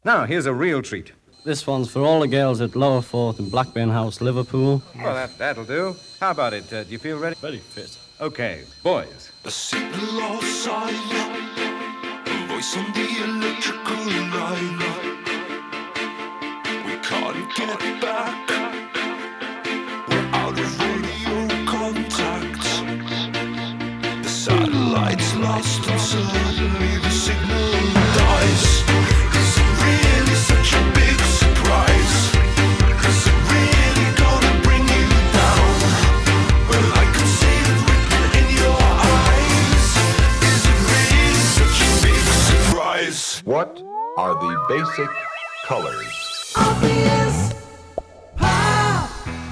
Now, here's a real treat. This one's for all the girls at Lower Forth and Blackburn House, Liverpool. Well, that'll do. How about it? Do you feel ready? Very fit. Okay, boys. A signal outside, a voice on the electrical line. We can't get back. We're out of radio contact. The satellite's lost and suddenly the signal dies. Is it really such a big surprise? Is it really gonna bring you down? Well, I can see it written in your eyes. Is it really such a big surprise? What are the basic colors? Obvious Pop!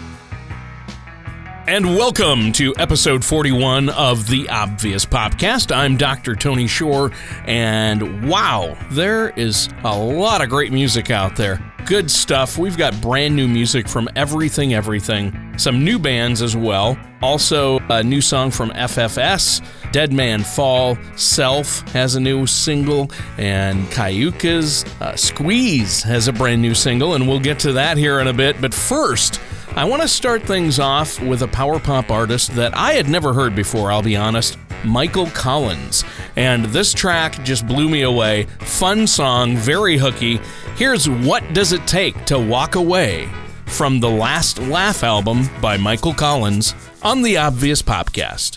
And welcome to episode 41 of the Obvious Popcast. I'm Dr. Tony Shore, and wow, there is a lot of great music out there. Good stuff. We've got brand new music from everything. Some new bands as well. Also, a new song from FFS. Dead Man Fall. Self has a new single. And Cayuca's Squeeze has a brand new single. And we'll get to that here in a bit. But first, I want to start things off with a power pop artist that I had never heard before, I'll be honest. Michael Collins. And this track just blew me away. Fun song, very hooky. Here's What Does It Take to Walk Away from the Last Laugh album by Michael Collins on the Obvious Popcast.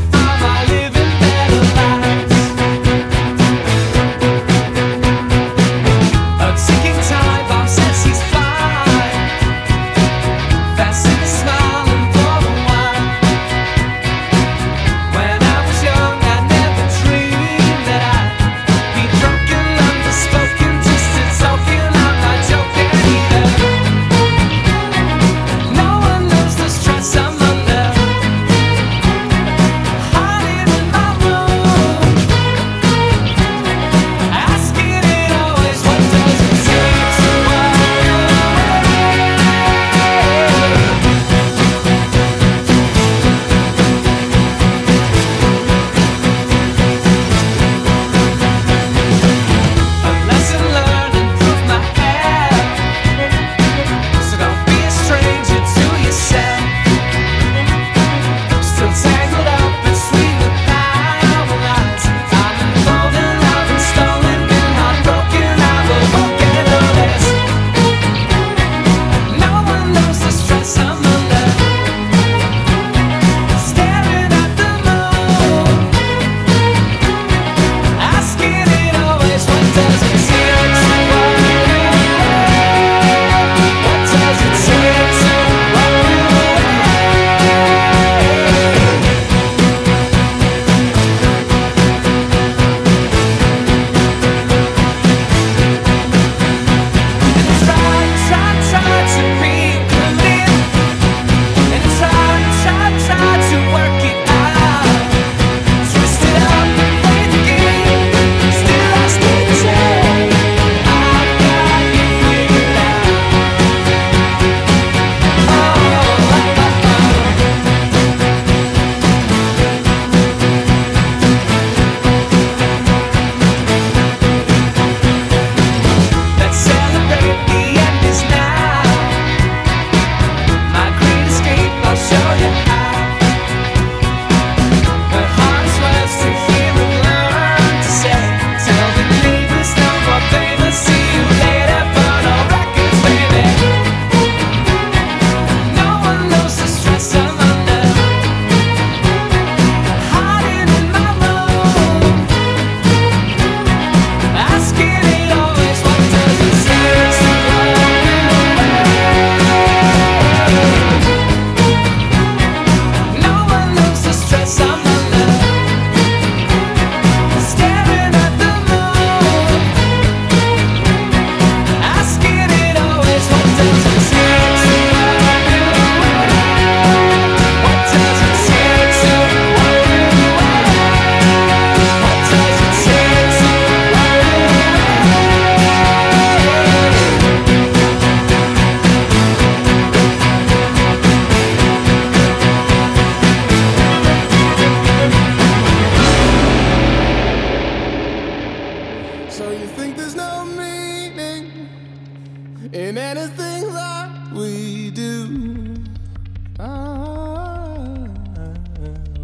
Disconnected from my living better lives.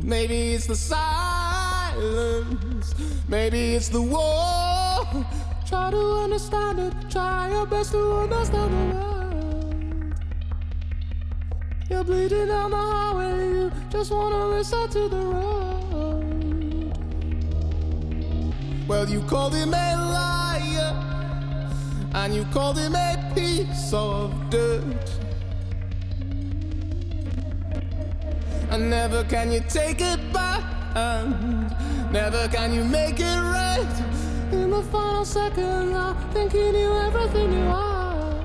Maybe it's the silence, maybe it's the war. Try to understand it, try your best to understand the world. You're bleeding down the highway, you just wanna listen to the road. Well, you called him a liar, and you called him a piece of dirt. And never can you take it back, and never can you make it right. In the final second, I think you knew everything you are.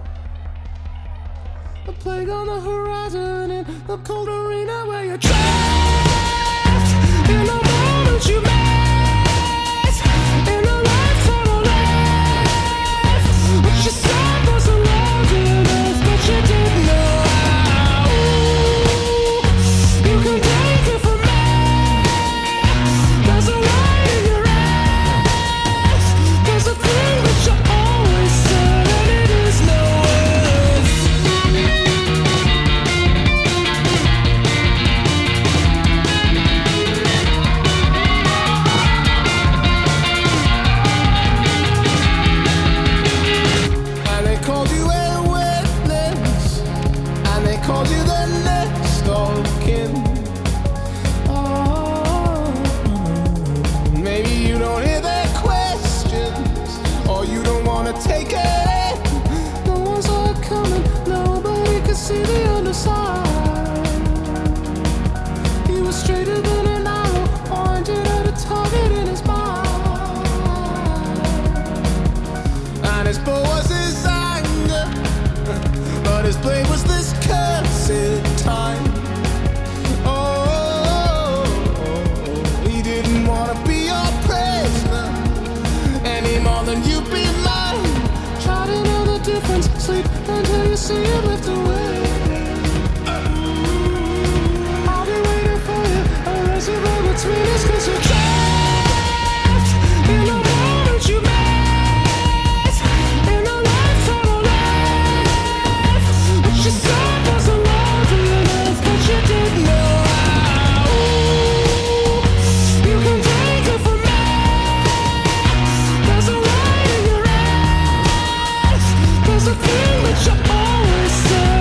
A plague on the horizon in the cold arena where you're trapped in the moment you met, in a lifetime of life. But you said was alone to enough, but you didn't know how. You can take it from me. There's a light in your eyes. There's a thing that you always said, and it is no words. And they called you a witness, and they called you the next of kin. Oh, maybe you don't hear their questions, or you don't wanna take it. No one saw it coming, nobody could see the underside. He was straighter than an arrow, pointed at a target in his mind. And his bow was his anger, but his blade was this cursed time. Oh, he didn't wanna be your prisoner any more than you be mine. Try to know the difference, sleep until you see it lift away. I'll be waiting for you, erase it all between us, 'cause you're trapped in the moment you met, in a lifetime of life. But you said was alone to enough, but you didn't know how. You can take it from me. There's a light in your eyes. There's a thing that you always said.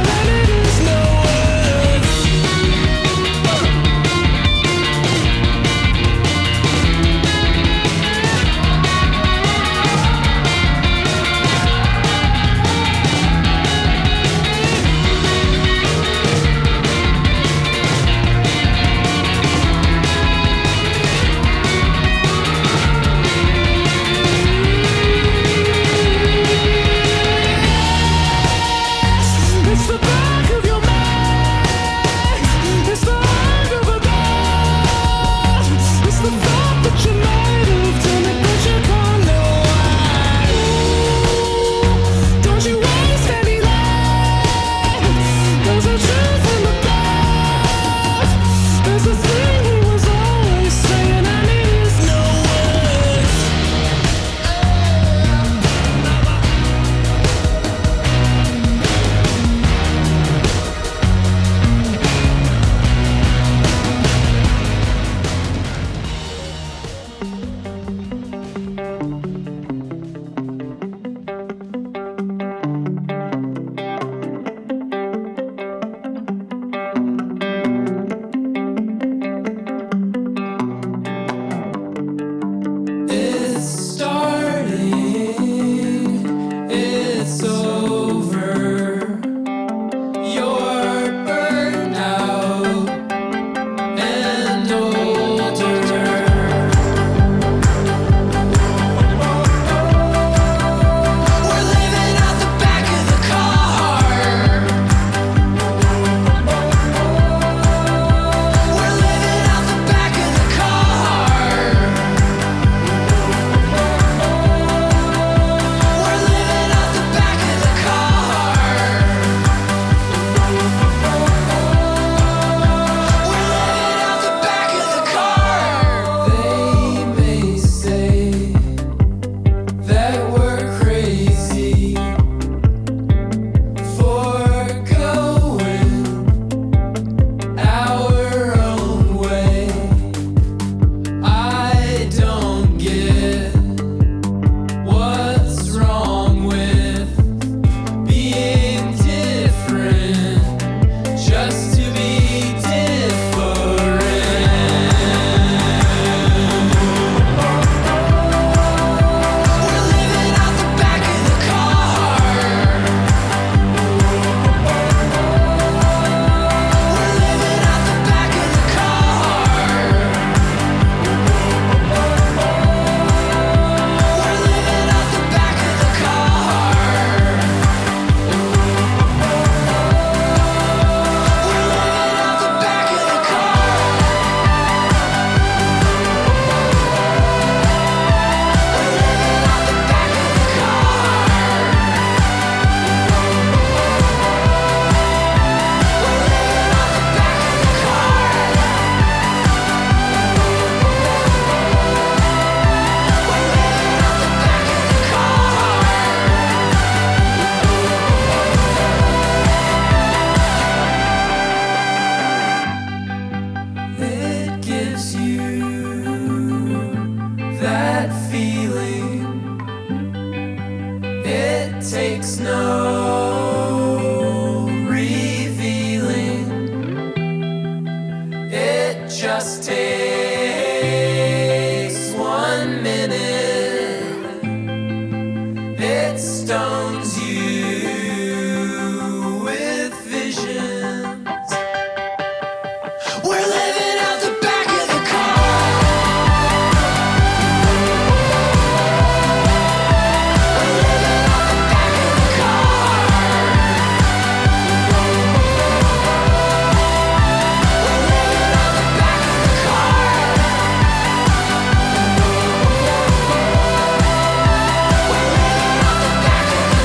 just takes 1 minute. It stones you with visions. We're living out the back of the car. We're living out the back of the car. We're living out the back of the car. We're living out the back of the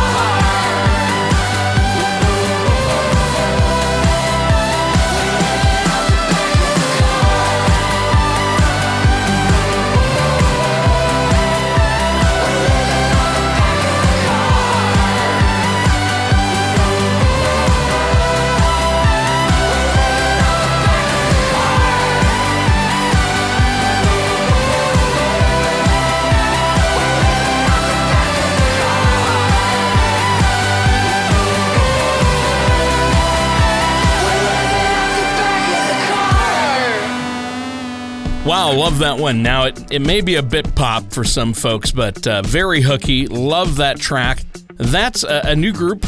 Wow, love that one. Now, it may be a bit pop for some folks, but very hooky. Love that track. That's a new group,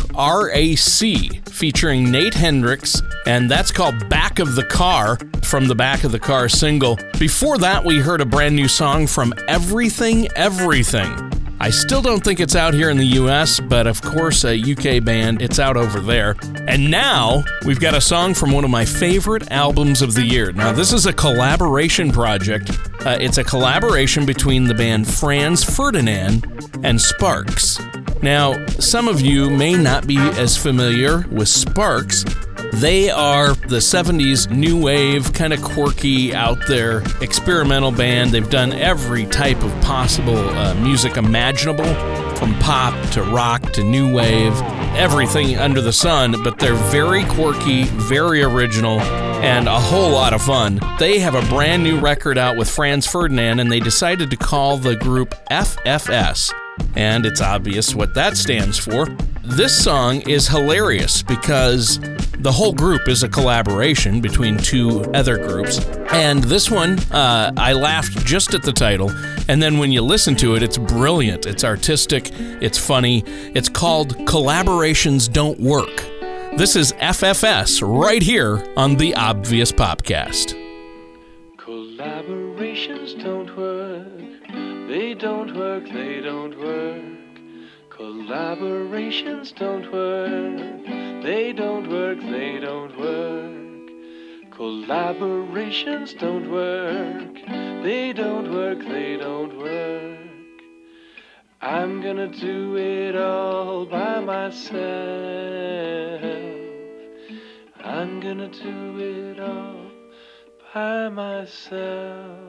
RAC, featuring Nate Hendricks, and that's called Back of the Car, from the Back of the Car single. Before that, we heard a brand new song from Everything Everything. I still don't think it's out here in the US, but of course a UK band, it's out over there. And now, we've got a song from one of my favorite albums of the year. Now, this is a collaboration project. It's a collaboration between the band Franz Ferdinand and Sparks. Now, some of you may not be as familiar with Sparks. They are the 70s new wave, kind of quirky, out there, experimental band. They've done every type of possible music imaginable, from pop to rock to new wave, everything under the sun, but they're very quirky, very original, and a whole lot of fun. They have a brand new record out with Franz Ferdinand, and they decided to call the group FFS. And it's obvious what that stands for. This song is hilarious because the whole group is a collaboration between two other groups. And this one, I laughed just at the title. And then when you listen to it, it's brilliant. It's artistic. It's funny. It's called Collaborations Don't Work. This is FFS right here on the Obvious Popcast. Collaborations don't work. They don't work, they don't work. Collaborations don't work. They don't work, they don't work. Collaborations don't work. They don't work, they don't work. I'm gonna do it all by myself. I'm gonna do it all by myself.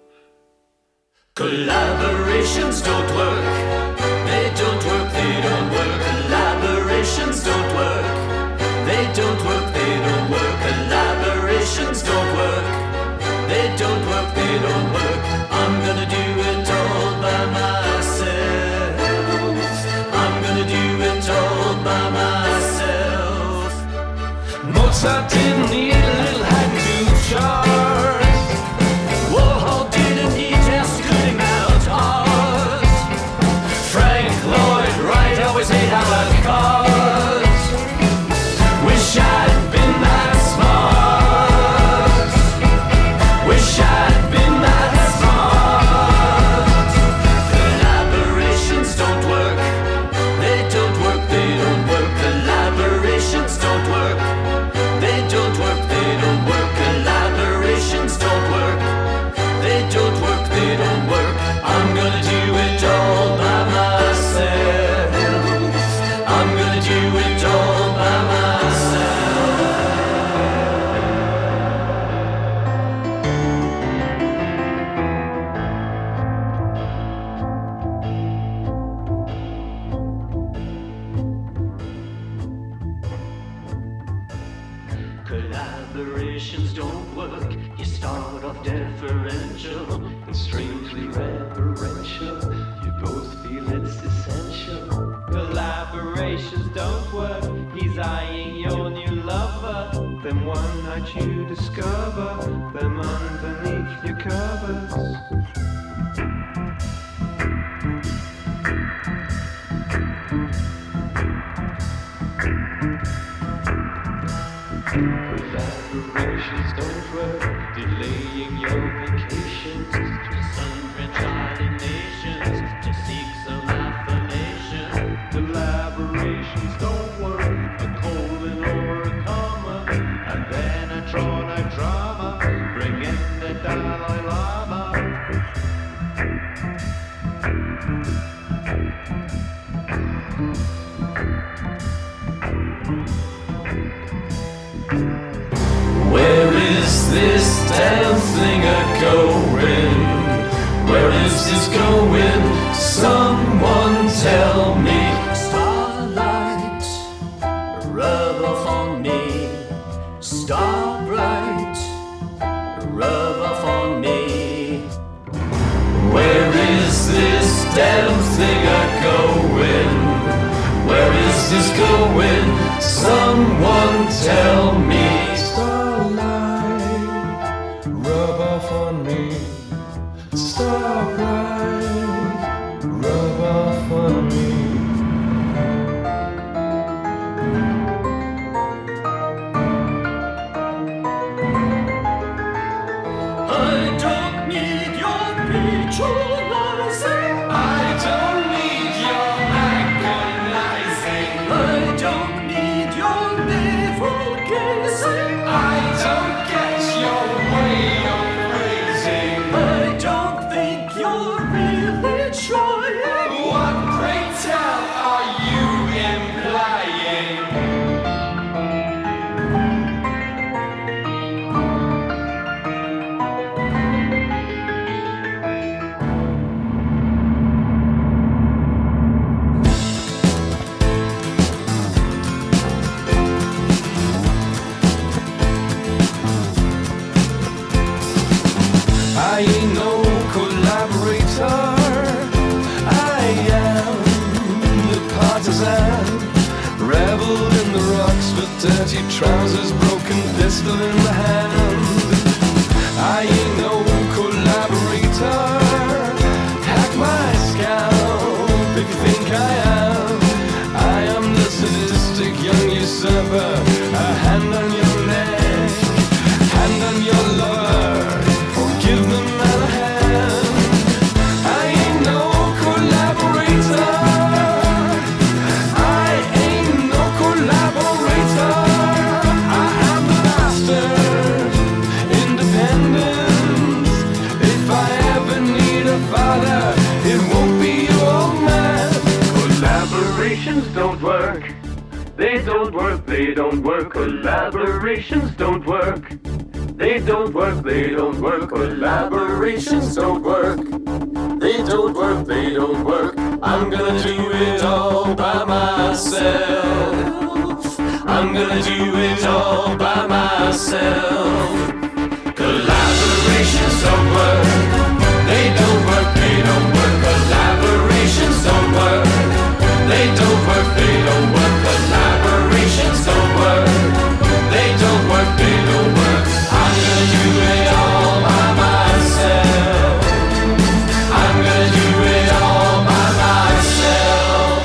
Collaborations don't work. They don't work, they don't work. Collaborations don't work. They don't work, they don't work. Collaborations don't work. They don't work, they don't work. I'm gonna do it all by myself. I'm gonna do it all by myself. Mozart didn't need a little hiding to charge. Warhol didn't need just cutting out art. Frank Lloyd Wright always ate à la carte. Wish I'd been that smart. Wish I'd been that smart. Collaborations don't work. They don't work, they don't work. Collaborations don't work. They don't work, they don't work. Collaborations don't work. They don't work, they don't work. I'm gonna do it all by myself. I'm gonna do it all by myself. Collaborations don't work. You start off deferential and strangely reverential. You both feel it's essential. Collaborations don't work. He's eyeing your new lover. The Then one night you discover them underneath your covers. Collaborations don't work, delaying your vacations to sun-drenched nations to seek some affirmation. Collaborations don't work, a colon or a comma, and then a Tronite drama, bring in the Dalai Lama. Where is this damn thing a-going? Where is this going? Someone tell me. Starlight, rub off on me. Star bright, rub off on me. Where is this damn thing a-going? Where is this going? Someone tell me. Starlight, rub off on me. Starlight, rub off on me. I don't need your patronizing. I don't need your agonizing. I don't need your navel gazing. I don't get your way of phrasing. I don't think you're really trying. What, pray tell, are you implying? I ain't no collaborator. I am the partisan, rebel in the rocks with dirty trousers, broken pistol in the hand. I ain't no collaborator. Hack my scalp if you think I am. I am the sadistic young usurper, a hand on your neck, hand on your lover. Give the man a hand. I ain't no collaborator. I ain't no collaborator. I am the bastard, independent. If I ever need a father, it won't be your man. Collaborations don't work. They don't work, they don't work. Collaborations don't work. They don't work, they don't work. Collaborations don't work. They don't work, they don't work. I'm gonna do it all by myself. I'm gonna do it all by myself. Collaborations don't work. They don't work, they don't work. Collaborations don't work. They don't work, they don't work. Collaborations don't work. They don't work, they don't work. I'm gonna do it all by myself. I'm gonna do it all by myself.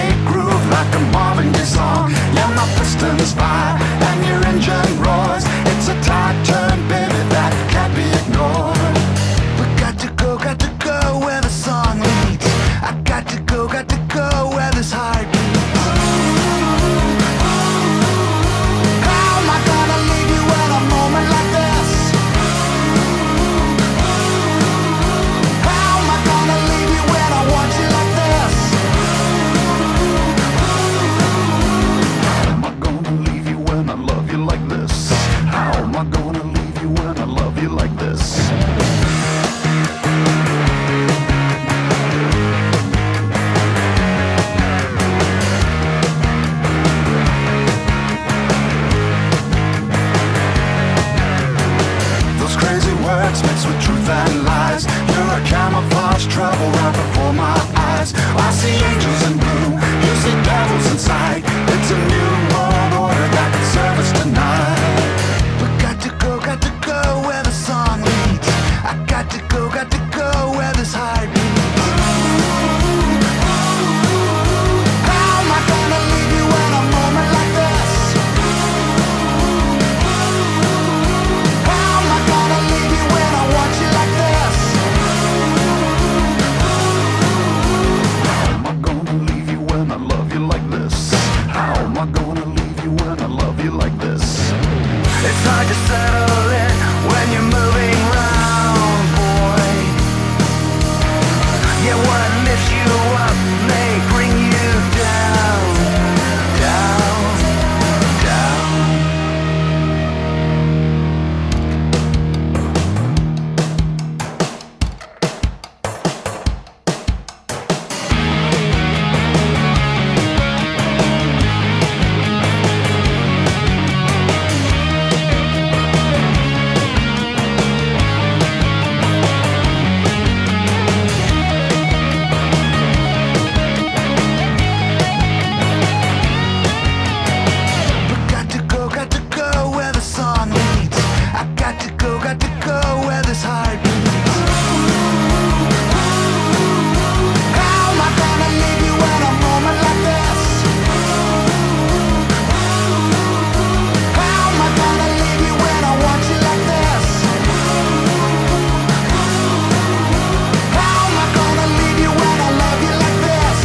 they groove like a Marvin Gaye song. Yeah, my pistons fire and your engine roars. It's a tight turn, baby, that can't be ignored. We got to go where the song leads. I got to go where this heart beats. How am I gonna leave you in a moment like this? How am I gonna leave you when I want you like this? How am I gonna leave you when I love you like this? How am I gonna leave you when I love you like this? Those crazy words mixed with truth and lies. You're a camouflage trouble right before my eyes. I see angels in blue, you see devils inside. It's a new world order that can serve us tonight. We got to go where the song leads. I got to go where this heart beats. How am I gonna leave you in a moment like this? How am I gonna leave you when I want you like this? How am I gonna leave you when I love you like this? How am I gonna leave you when I love you like this? It's hard to settle in when you're moving round, boy. Yeah, what lifts you up may bring you down, down, down. Got to go where the song leads. I got to go where this heart beats. How am I gonna leave you in a moment like this? How am I gonna leave you when I want you like this? How am I gonna leave you when I love you like this?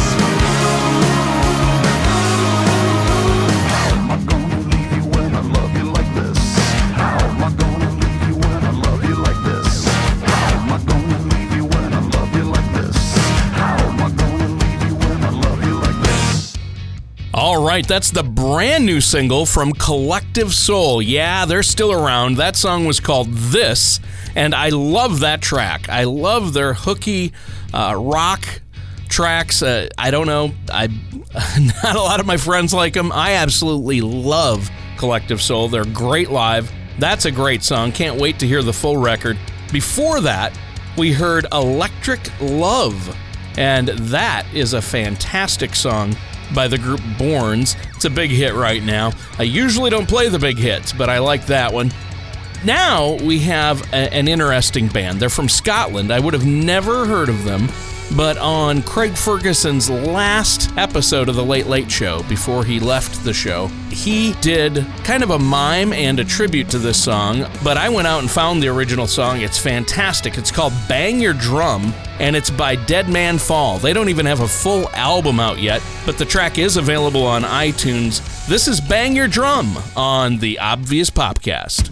How am I gonna leave you when I love you like this? How am I gonna leave you when I love you like this? How am I gonna leave you when I love you like this? How am I gonna leave you when I love you like this? All right, that's the brand new single from Collective Soul. Yeah, they're still around. That song was called This, and I love that track. I love their hooky rock tracks. I don't know. Not a lot of my friends like them. I absolutely love Collective Soul. They're great live. That's a great song. Can't wait to hear the full record. Before that, we heard Electric Love, and that is a fantastic song by the group Borns. It's a big hit right now. I usually don't play the big hits, but I like that one. Now we have an interesting band. They're from Scotland. I would have never heard of them, but on Craig Ferguson's last episode of The Late Late Show, before he left the show, he did kind of a mime and a tribute to this song, but I went out and found the original song. It's fantastic. It's called Bang Your Drum, and it's by Dead Man Fall. They don't even have a full album out yet, but the track is available on iTunes. This is Bang Your Drum on the Obvious Popcast.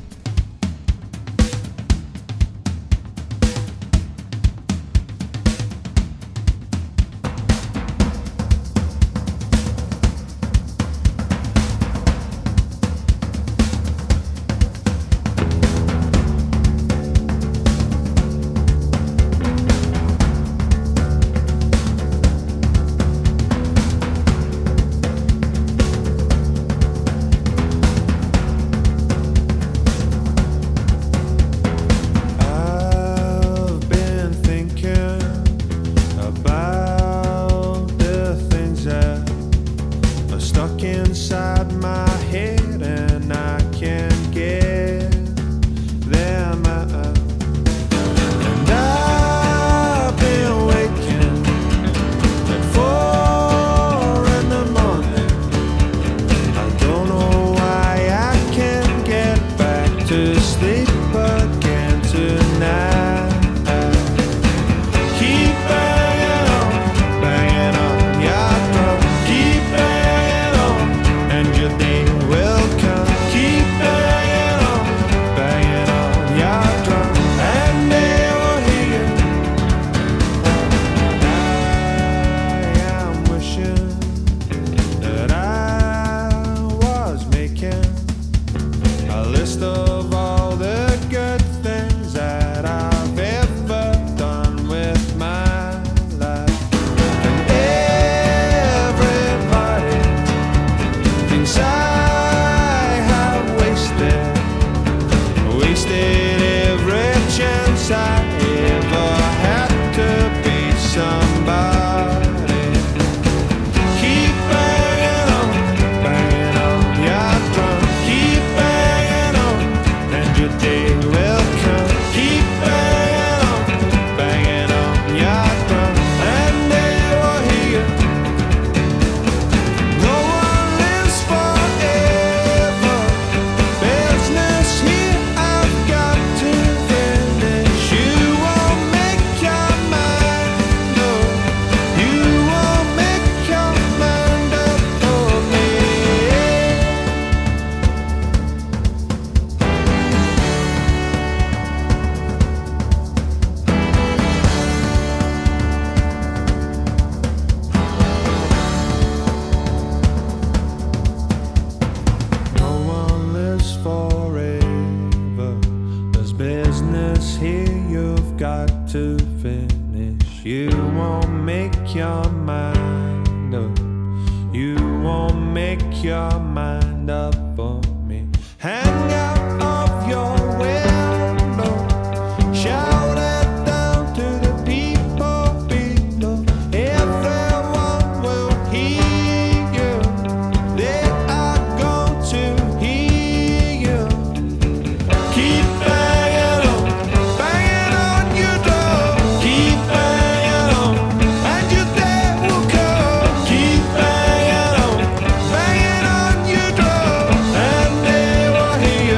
your mind up for me. Hang out of your window, shout it down to the people below. Everyone will hear you, they are going to hear you. Keep banging on your door. Keep banging on, and your day will come. Keep banging on your door, and they will hear you.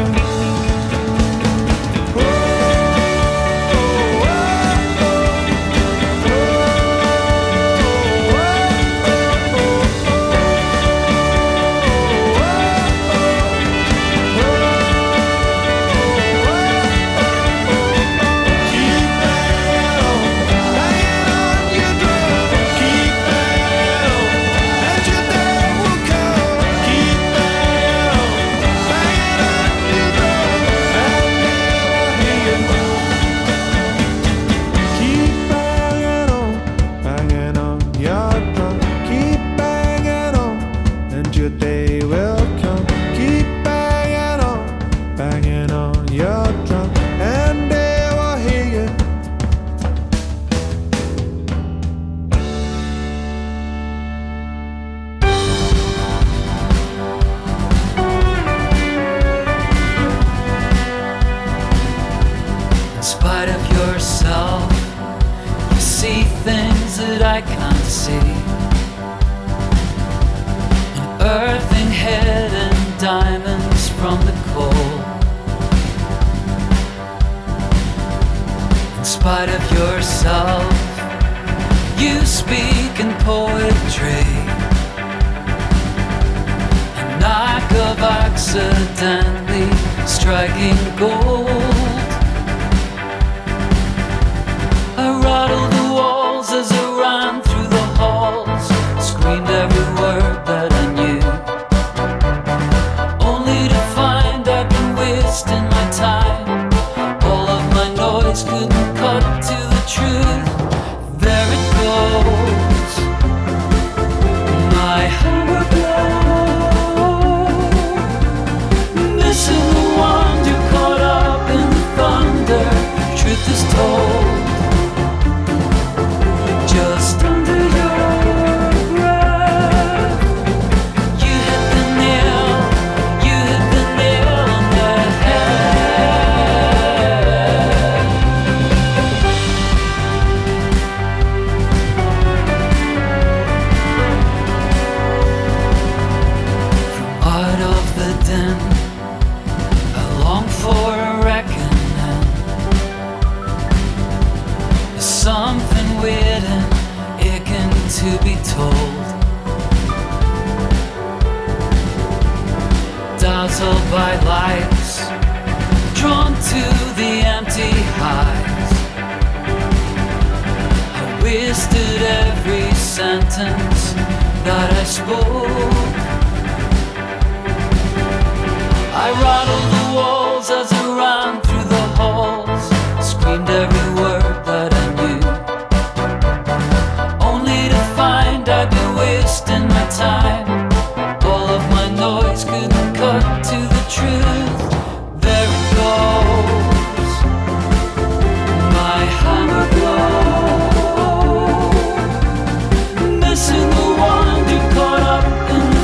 Oh, banging on your drum. Keep banging on, and your day will come. Keep banging on your drum, and they will hear you. In spite of yourself, you see things that I can't see. An earthing head and diamonds from the cold. In spite of yourself, you speak in poetry. A knock of accidentally striking gold. I rattled the walls as I ran through the halls, screamed every word that I knew, only to find I'd been wasting my time. All of my noise couldn't cut to the truth. There it goes, my hammer blow, missing the one you caught up in the thunder. Truth is told, just under your breath, you hit the nail on the head. From out of the den, I long for a reckoning. There's something weird and aching to be told. Dazzled by lights, drawn to the empty highs, I wasted every sentence that I spoke. I rattled the walls as I ran through the halls, screamed every word that I knew, only to find I'd been wasting my time. All of my noise couldn't cut to the truth. There it goes, my hammer blow, missing the one you caught up in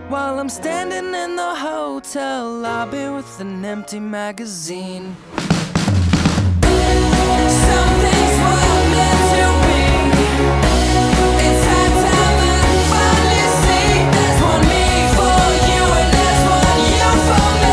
while I'm standing in the hotel lobby with an empty magazine. Some things were meant to be. It's high time I finally see there's one me for you and there's one you for me.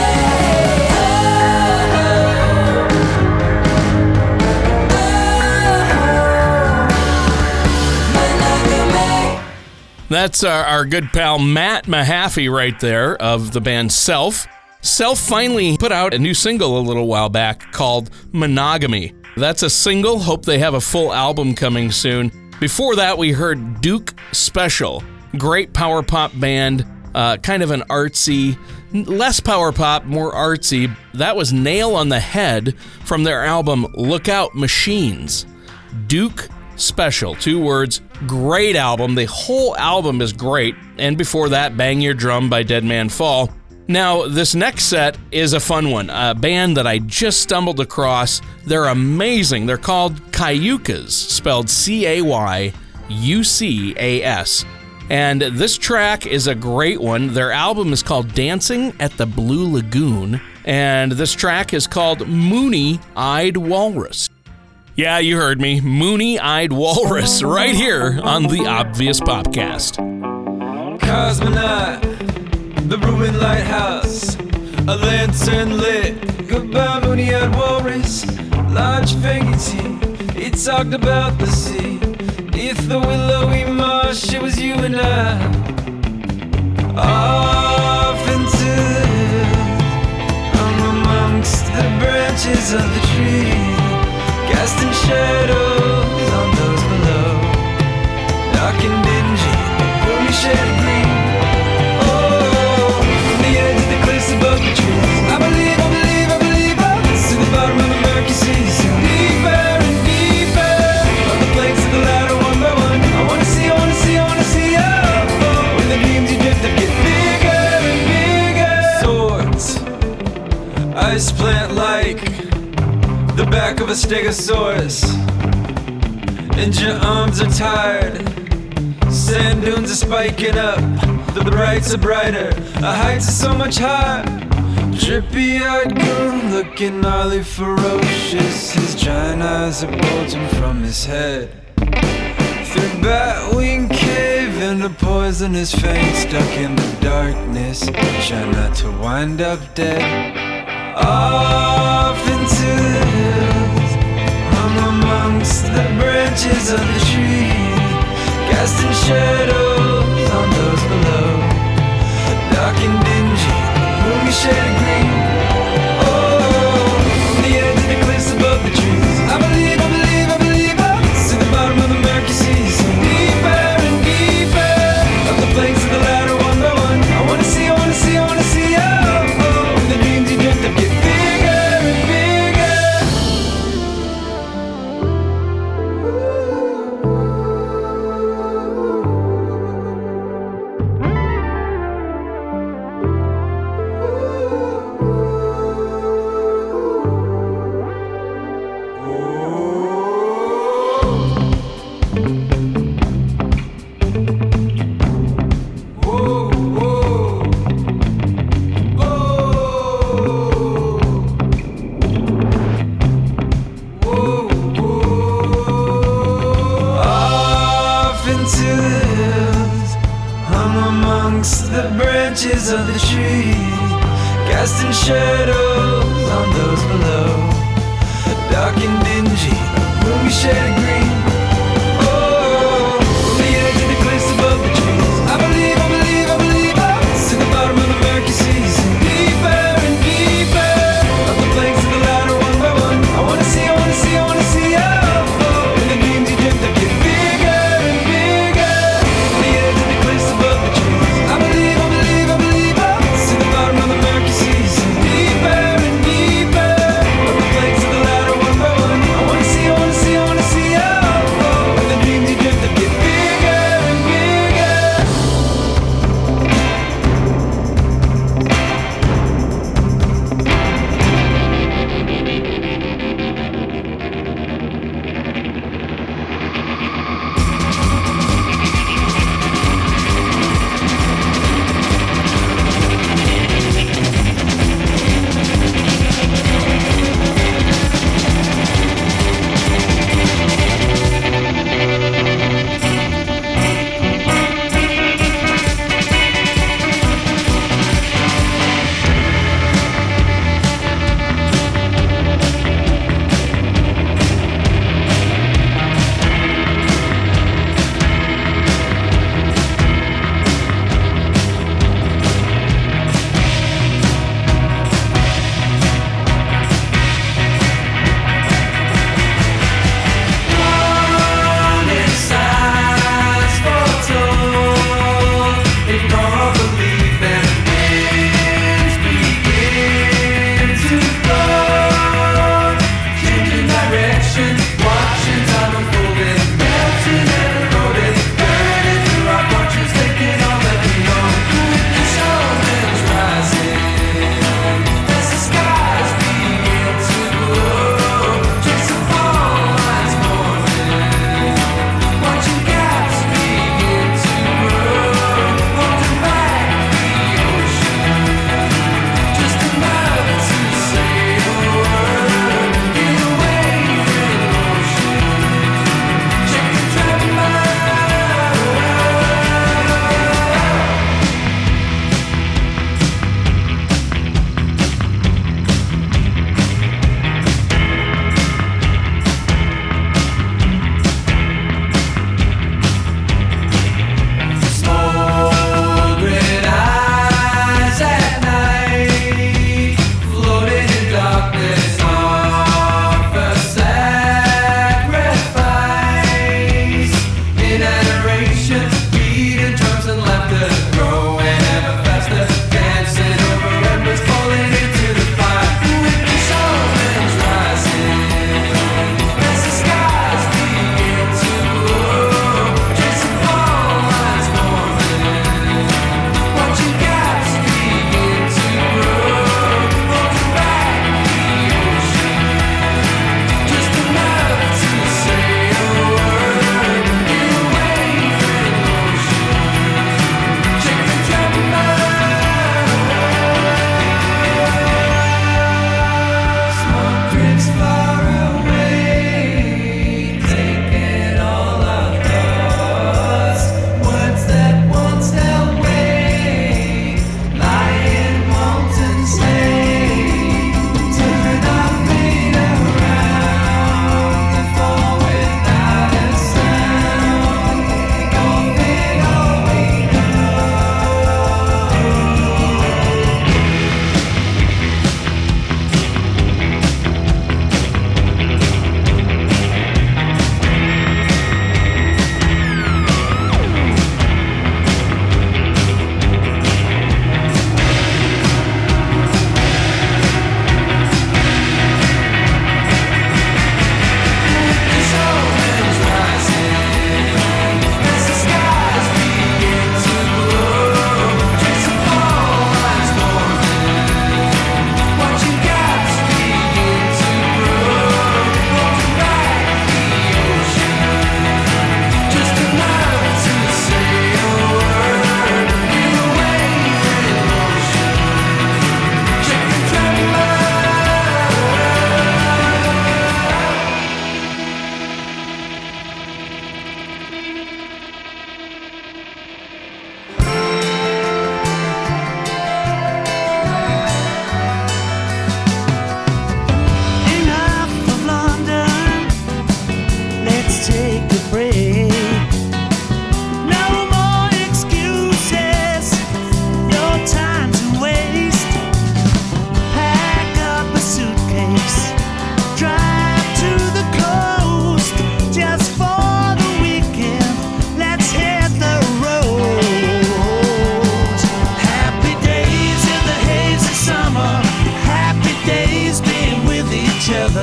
That's our good pal Matt Mahaffey right there of the band Self. Self finally put out a new single a little while back called Monogamy. That's a single. Hope they have a full album coming soon. Before that, we heard Duke Special. Great power pop band, kind of an artsy, less power pop, more artsy. That was Nail on the Head from their album Lookout Machines. Duke Special, 2 words, great album. The whole album is great. And before that, Bang Your Drum by Dead Man Fall. Now, this next set is a fun one, a band that I just stumbled across. They're amazing. They're called Cayucas, spelled C-A-Y-U-C-A-S. And this track is a great one. Their album is called Dancing at the Blue Lagoon. And this track is called Moony-Eyed Walrus. Yeah, you heard me. Moony-Eyed Walrus, right here on the Obvious Popcast. Cosmonaut, the ruined lighthouse, a lantern lit. Goodbye, moony-eyed walrus, large finger tea. He talked about the sea, neath the willowy marsh. It was you and I, off into the hills, hung amongst the branches of the tree. Casting shadows on those below, dark and dingy, gloomy shade of green. Oh, from the edge of the cliffs above the trees, I believe up to the bottom of the murky seas. Deeper and deeper, on the planks of the ladder one by one. I wanna see, oh, with the dreams you dreamt of get bigger and bigger. Swords, ice plant like the back of a stegosaurus, and your arms are tired. Sand dunes are spiking up, the brights are brighter, the heights are so much higher. Drippy-eyed goon, looking gnarly, ferocious. His giant eyes are bulging from his head. Through Batwing Cave and a poisonous fang stuck in the darkness. Try not to wind up dead. Off into the hills, hung amongst the branches of the trees, casting shadows on those below, dark and dingy, gloomy shade of green. Oh, from the edge of the cliffs above the trees, I believe up to the bottom of the murky seas. Deeper and deeper, up the planks of the ladder one by one. I wanna see, oh, with the dreams you dreamt of get bigger and bigger. Of the trees, casting shadows on those below, dark and dingy, gloomy shade of green. Oh, from the edge of the cliffs above the trees, I believe up to the bottom of the murky seas. Deeper and deeper, up the planks of the ladder one by one. I wanna see, oh, with the dreams you dreamt of get bigger and bigger. From the edge of the cliffs above the trees, I believe up to the bottom of the murky seas. Deeper and deeper, up the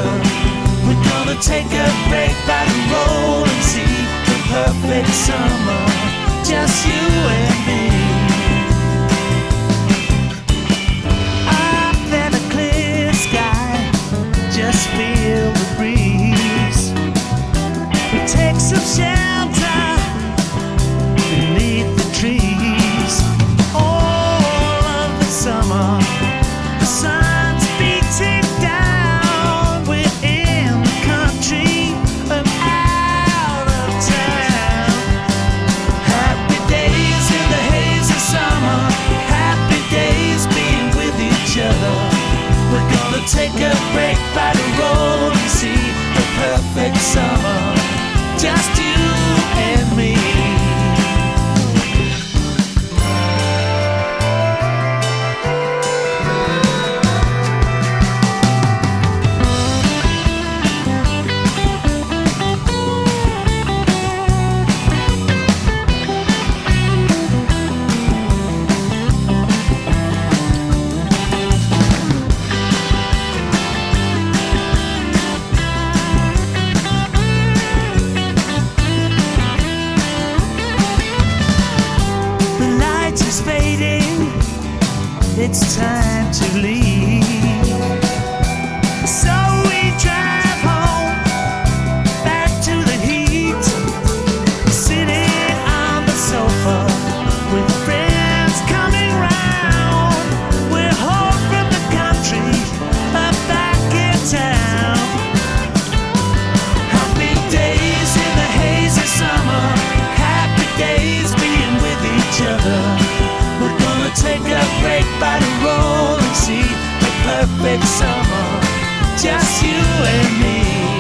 We're gonna take a break by the rolling sea. The perfect summer, just you and me. Up in a clear sky, just feel the breeze. We take some shelter beneath the trees. All of the summer, the sun's beating down. We're in the country and out of town. Happy days in the haze of summer. Happy days being with each other. We're gonna take a break by the rolling sea. The perfect summer, just you and me. It's time to leave. So we drive home, back to the heat. Sitting on the sofa with friends coming round. We're home from the country, back in town. Happy days in the haze of summer. Happy days being with each other. We're gonna take a break by the rolling sea. The perfect summer, just you and me.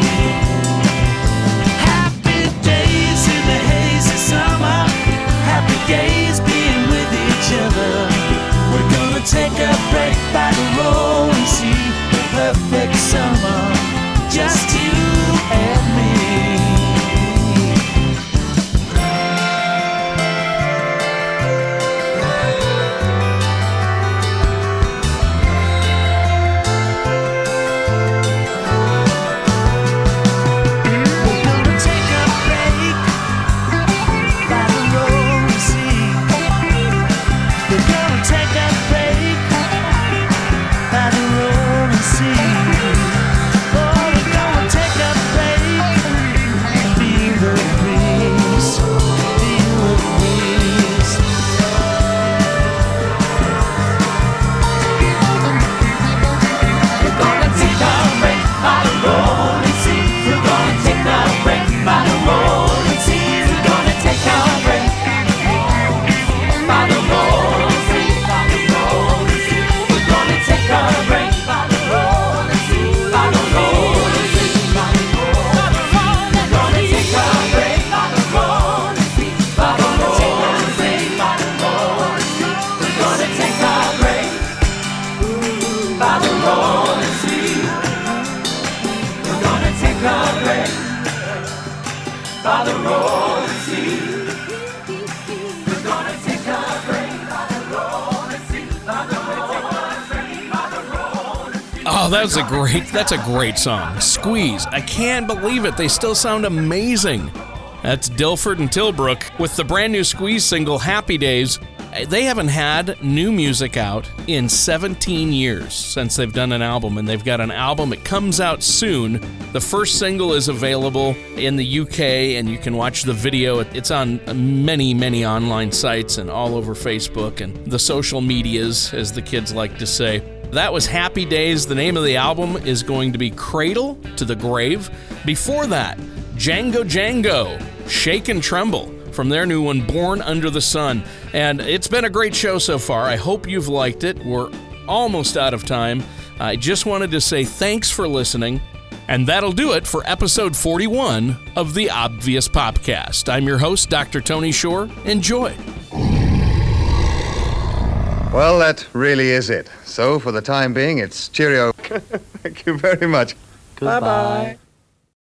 Happy days in the haze of summer. Happy days being with each other. We're gonna take a break by the rolling sea. The perfect summer, just you and me. By the rolling sea, we're gonna take a break by the rolling sea, by the rolling sea. Oh, that's a great song. Squeeze. I can't believe it. They still sound amazing. That's Dilford and Tilbrook with the brand new Squeeze single, Happy Days. They haven't had new music out in 17 years since they've done an album, and they've got an album. It comes out soon. The first single is available in the UK, and you can watch the video. It's on many, many online sites and all over Facebook and the social medias, as the kids like to say. That was Happy Days. The name of the album is going to be Cradle to the Grave. Before that, Django Django, Shake and Tremble, from their new one, Born Under the Sun. And it's been a great show so far. I hope you've liked it. We're almost out of time. I just wanted to say thanks for listening. And that'll do it for episode 41 of the Obvious Popcast. I'm your host, Dr. Tony Shore. Enjoy. Well, that really is it. So, for the time being, it's cheerio. Thank you very much. Goodbye.